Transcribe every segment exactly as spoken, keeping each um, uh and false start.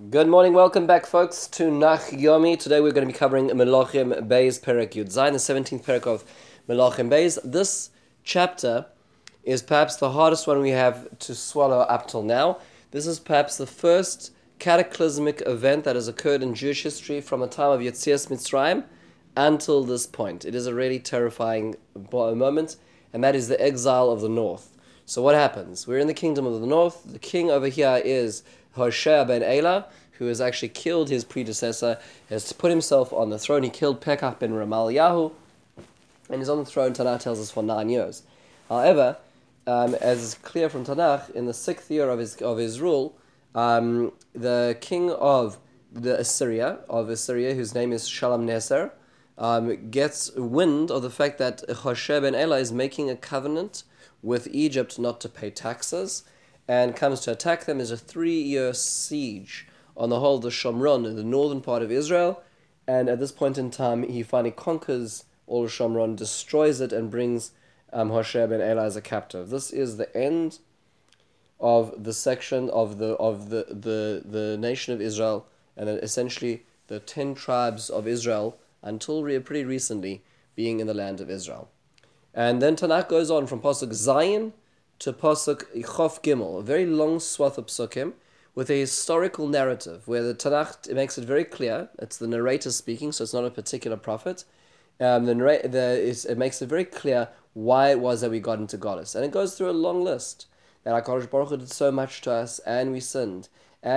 Good morning, welcome back, folks, to Nach Yomi. Today we're going to be covering Melachim Beis Perek Yud Zayin, the seventeenth Perek of Melachim Beis. This chapter is perhaps the hardest one we have to swallow up till now. This is perhaps the first cataclysmic event that has occurred in Jewish history from the time of Yetzias Mitzrayim until this point. It is a really terrifying moment, and that is the exile of the north. So what happens? We're in the kingdom of the north. The king over here is Hoshea ben Elah, who has actually killed his predecessor, has put himself on the throne. He killed Pekach ben Ramalyahu, and is on the throne, Tanakh tells us, for nine years. However, um, as is clear from Tanakh, in the sixth year of his of his rule, um, the king of the Assyria, of Assyria, whose name is Shalmaneser, um, gets wind of the fact that Hoshea ben Elah is making a covenant with Egypt not to pay taxes, and comes to attack them. As a three-year siege on the whole of the Shomron in the northern part of Israel, and at this point in time he finally conquers all of Shomron, destroys it, and brings um, Hoshea ben Elah as a captive. This is the end of the section of the of the, the, the nation of Israel, and then essentially the ten tribes of Israel until re- pretty recently being in the land of Israel. And then Tanakh goes on from Pasuk Zayin to Pasuk Chof Gimel, a very long swath of psukim, with a historical narrative where the Tanakh makes it very clear. It's the narrator speaking, so it's not a particular prophet. Um, the, narr- the it makes it very clear why it was that we got into Goddess, and it goes through a long list that HaKadosh Baruch Hu did so much to us, and we sinned,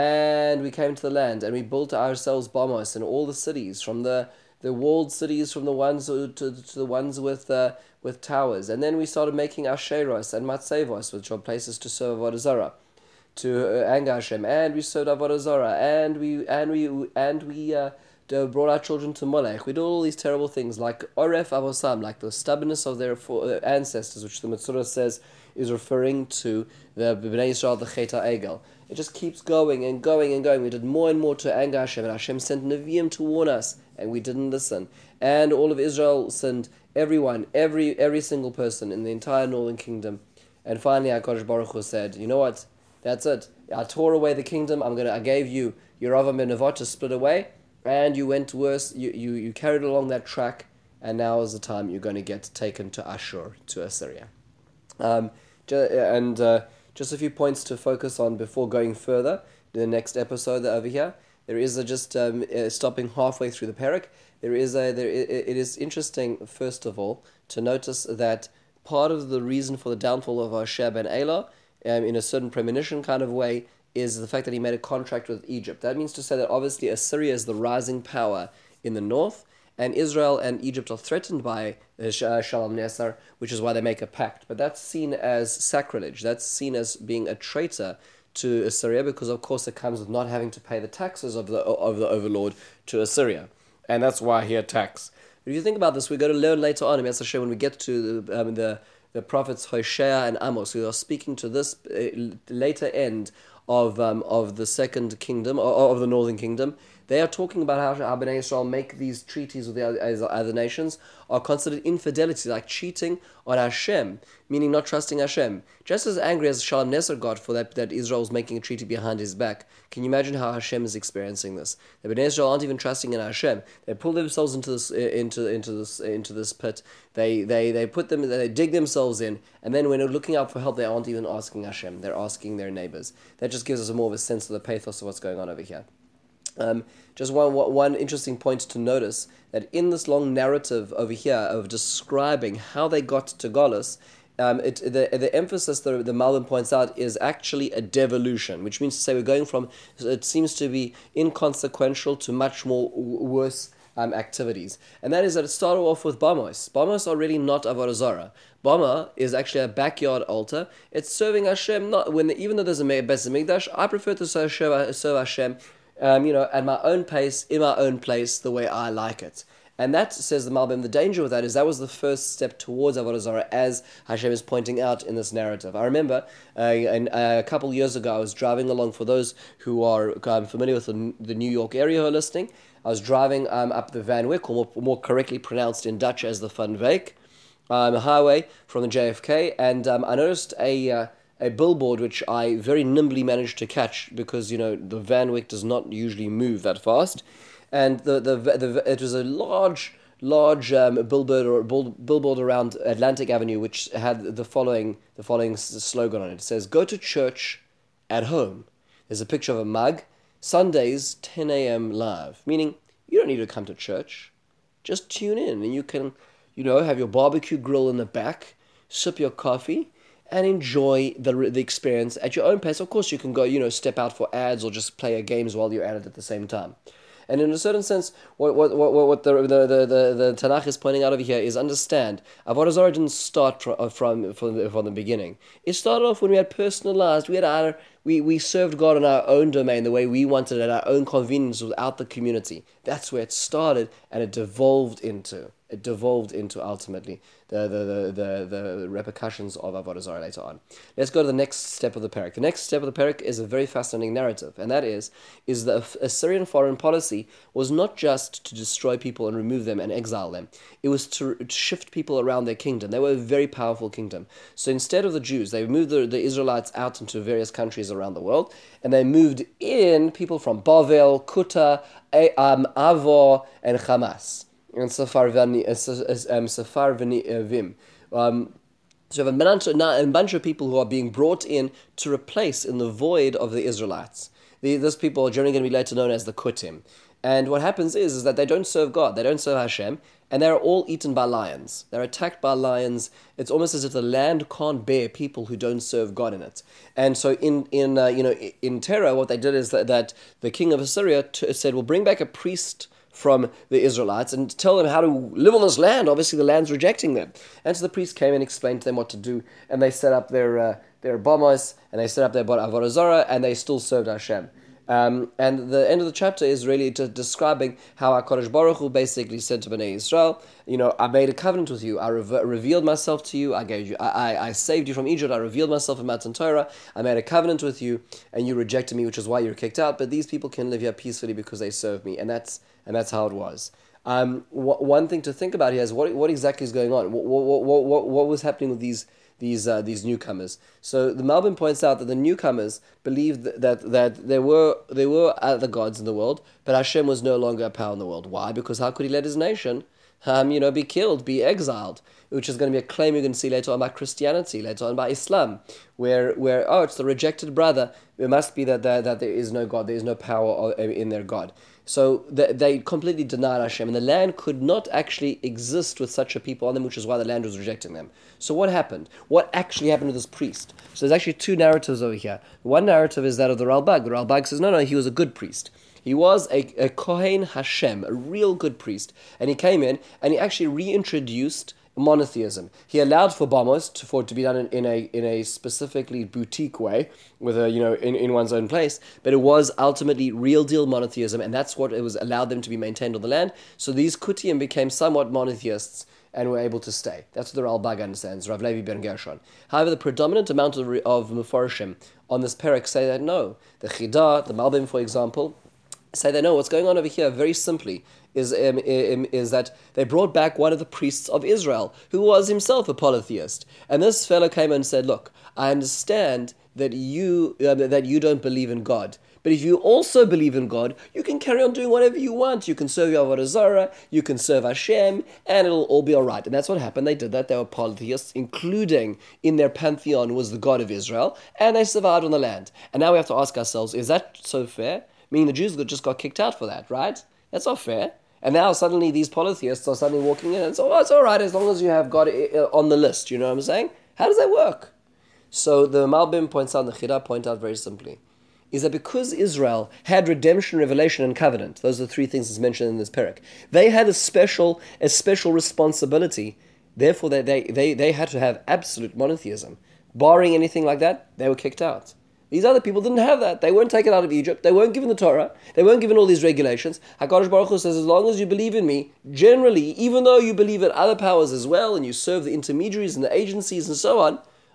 and we came to the land, and we built ourselves bamos in all the cities, from the the walled cities, from the ones to, to, to the ones with uh, with towers, and then we started making Asheros and Matsevos, which are places to serve Avodah Zarah, to uh, anger Hashem, and we served Avodah Zarah, and we and we and we uh, brought our children to Molech. We did all these terrible things, like Oref Avosam, like the stubbornness of their ancestors, which the Metzorah says is referring to the Bnei Yisrael, the Chet HaEgel. It just keeps going and going and going. We did more and more to anger Hashem, and Hashem sent Nevi'im to warn us, and we didn't listen. And all of Israel sinned, everyone, every every single person in the entire northern kingdom. And finally, HaKadosh Baruch Hu said, you know what? That's it. I tore away the kingdom. I'm gonna. I gave you Yeravam ben Nevat to split away, and you went worse. You, you you carried along that track, and now is the time you're going to get taken to Ashur, to Assyria. Um, and uh, just a few points to focus on before going further in the next episode over here. There is a just um, uh, stopping halfway through the parak. There is a there. It, it is interesting, first of all, to notice that part of the reason for the downfall of Hoshea ben Elah, um, in a certain premonition kind of way, is the fact that he made a contract with Egypt. That means to say that obviously Assyria is the rising power in the north, and Israel and Egypt are threatened by uh, Shalmaneser, which is why they make a pact. But that's seen as sacrilege. That's seen as being a traitor to Assyria, because of course it comes with not having to pay the taxes of the of the overlord to Assyria, and that's why he attacks. But if you think about this, we're going to learn later on in Hashem when we get to the um, the, the prophets Hoshea and Amos, who are speaking to this uh, later end of um, of the second kingdom, or of the northern kingdom. They are talking about how, how Bnei Israel make these treaties with the other, other nations are considered infidelity, like cheating on Hashem, meaning not trusting Hashem. Just as angry as Shalmaneser got for that, that Israel was making a treaty behind his back, can you imagine how Hashem is experiencing this? The Bnei Israel aren't even trusting in Hashem. They pull themselves into this into into this into this pit. They they they put them they dig themselves in, and then when they're looking out for help, they aren't even asking Hashem. They're asking their neighbors. That just gives us a more of a sense of the pathos of what's going on over here. Um, just one one interesting point to notice, that in this long narrative over here of describing how they got to Golos, um, it, the the emphasis that the Malbim points out is actually a devolution, which means to say we're going from, it seems to be inconsequential to much more worse um, activities. And that is that it started off with Bamos. Bamos are really not Avodah Zarah. Bama is actually a backyard altar. It's serving Hashem, not when even though there's a Beis Hamikdash, I prefer to serve, serve Hashem Um, you know, at my own pace, in my own place, the way I like it. And that, says the Malbim, the danger with that is that was the first step towards Avodah Zarah, as Hashem is pointing out in this narrative. I remember uh, in, uh, a couple years ago, I was driving along, for those who are um, familiar with the, the New York area who are listening, I was driving um, up the Van Wyck, or more, more correctly pronounced in Dutch as the Van Wyck, um, highway from the J F K, and um, I noticed a... Uh, a billboard which I very nimbly managed to catch because, you know, the Van Wyck does not usually move that fast. And the, the, the it was a large, large um, billboard or bill, billboard around Atlantic Avenue which had the following, the following slogan on it. It says, "Go to church at home." There's a picture of a mug. Sundays, ten a.m. live. Meaning, you don't need to come to church. Just tune in and you can, you know, have your barbecue grill in the back, sip your coffee, and enjoy the the experience at your own pace. Of course, you can go, you know, step out for ads or just play games while you're at it at the same time. And in a certain sense, what what what, what the, the, the, the, the Tanakh is pointing out over here is understand, Avodah Zarah didn't start from, from, from, the, from the beginning. It started off when we had personalized, we had our, we, we served God in our own domain, the way we wanted, at our own convenience without the community. That's where it started, and it devolved into, it devolved into ultimately the, the, the, the, the repercussions of Avodah Zarah later on. Let's go to the next step of the parak. The next step of the parak is a very fascinating narrative, and that is, is the Assyrian foreign policy was not just to destroy people and remove them and exile them. It was to, to shift people around their kingdom. They were a very powerful kingdom. So instead of the Jews, they moved the, the Israelites out into various countries around the world, and they moved in people from Bavel, Kuta, um, Avor, and Hamas. And Sepharvim. Um, so you have a bunch, of, a bunch of people who are being brought in to replace in the void of the Israelites. The, those people are generally going to be later known as the Kutim. And what happens is, is that they don't serve God, they don't serve Hashem, and they're all eaten by lions. They're attacked by lions. It's almost as if the land can't bear people who don't serve God in it. And so in in uh, you know in terror, what they did is that, that the king of Assyria t- said, "Well, bring back a priest from the Israelites and tell them how to live on this land." Obviously, the land's rejecting them. And so the priest came and explained to them what to do, and they set up their uh, their bombos, and they set up their Avodah Zarah, and they still served Hashem. Um, and the end of the chapter is really to describing how HaKadosh Baruch Hu basically said to Bnei Yisrael, you know, I made a covenant with you, I re- revealed myself to you, I gave you, I, I, I saved you from Egypt, I revealed myself in Matan Torah, I made a covenant with you, and you rejected me, which is why you were kicked out, but these people can live here peacefully because they serve me, and that's and that's how it was. Um, wh- one thing to think about here is what what exactly is going on, what what what what, what was happening with these these uh, these newcomers. So the Malbim points out that the newcomers believed that, that that there were there were other gods in the world, but Hashem was no longer a power in the world. Why? Because how could he let his nation, um, you know, be killed, be exiled? Which is going to be a claim you're going to see later on by Christianity, later on by Islam, where where oh, it's the rejected brother. It must be that there, that there is no God, there is no power in their God. So they, they completely denied Hashem, and the land could not actually exist with such a people on them, which is why the land was rejecting them. So what happened? What actually happened to this priest? So there's actually two narratives over here. One narrative is that of the Ralbag. The Ralbag says, no, no, he was a good priest. He was a, a Kohen Hashem, a real good priest. And he came in, and he actually reintroduced monotheism. He allowed for bombers to, for it to be done in, in a in a specifically boutique way, with a you know in, in one's own place. But it was ultimately real deal monotheism, and that's what it was allowed them to be maintained on the land. So these Kutiyim became somewhat monotheists and were able to stay. That's what the Ralbag understands, Rav Levi ben Gershon. However, the predominant amount of of Mefarshim on this parak say that no, the Chidah, the Malbim, for example, say that no, what's going on over here very simply is um, um, is that they brought back one of the priests of Israel, who was himself a polytheist. And this fellow came and said, look, I understand that you uh, that you don't believe in God, but if you also believe in God, you can carry on doing whatever you want. You can serve your Avodah Zarah, you can serve Hashem, and it'll all be all right. And that's what happened. They did that. They were polytheists, including in their pantheon was the God of Israel, and they survived on the land. And now we have to ask ourselves, is that so fair? Meaning the Jews just got kicked out for that, right? That's not fair. And now suddenly these polytheists are suddenly walking in and so oh, it's all right as long as you have God on the list. You know what I'm saying? How does that work? So the Malbim points out, the Chidah point out very simply, is that because Israel had redemption, revelation, and covenant, those are the three things that's mentioned in this parak, they had a special a special responsibility. Therefore, they, they, they, they had to have absolute monotheism. Barring anything like that, they were kicked out. These other people didn't have that. They weren't taken out of Egypt. They weren't given the Torah. They weren't given all these regulations. HaKadosh Baruch Hu says, as long as you believe in me, generally, even though you believe in other powers as well, and you serve the intermediaries and the agencies and so on,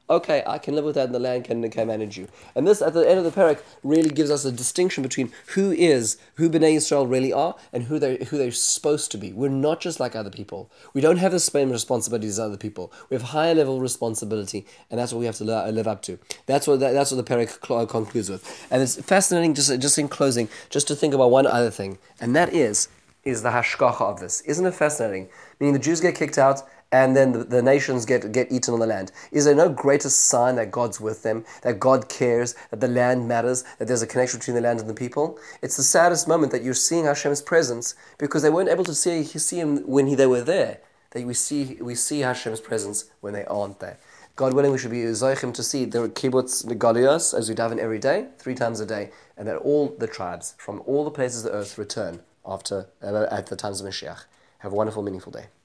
okay, I can live with that and the land can, can manage you. And this, at the end of the parak, really gives us a distinction between who is, who Bnei Israel really are, and who they who they're supposed to be. We're not just like other people. We don't have the same responsibilities as other people. We have higher level responsibility, and that's what we have to li- live up to. That's what that's what the parak cl- concludes with. And it's fascinating, just just in closing, just to think about one other thing, and that is is the hashgacha of this. Isn't it fascinating? Meaning the Jews get kicked out, and then the, the nations get, get eaten on the land. Is there no greater sign that God's with them, that God cares, that the land matters, that there's a connection between the land and the people? It's the saddest moment that you're seeing Hashem's presence because they weren't able to see, see Him when he, they were there. That we see we see Hashem's presence when they aren't there. God willing, we should be zochim to see the kibbutz negalios as we daven every day, three times a day, and that all the tribes from all the places of the earth return after uh, at the times of Mashiach. Have a wonderful, meaningful day.